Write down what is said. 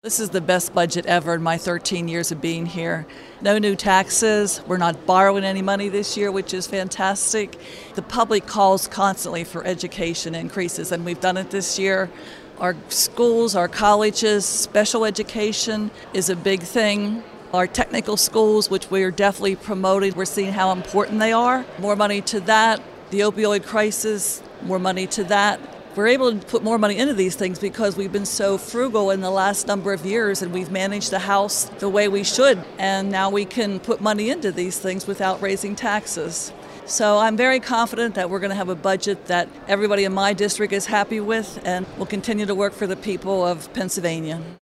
This is the best budget ever in my 13 years of being here. No new taxes. We're not borrowing any money this year, which is fantastic. The public calls constantly for education increases, and we've done it this year. Our schools, our colleges, special education is a big thing. Our technical schools, which we are definitely promoting, we're seeing how important they are. More money to that. The opioid crisis, more money to that. We're able to put more money into these things because we've been so frugal in the last number of years, and we've managed the house the way we should. And now we can put money into these things without raising taxes. So I'm very confident that we're going to have a budget that everybody in my district is happy with, and will continue to work for the people of Pennsylvania.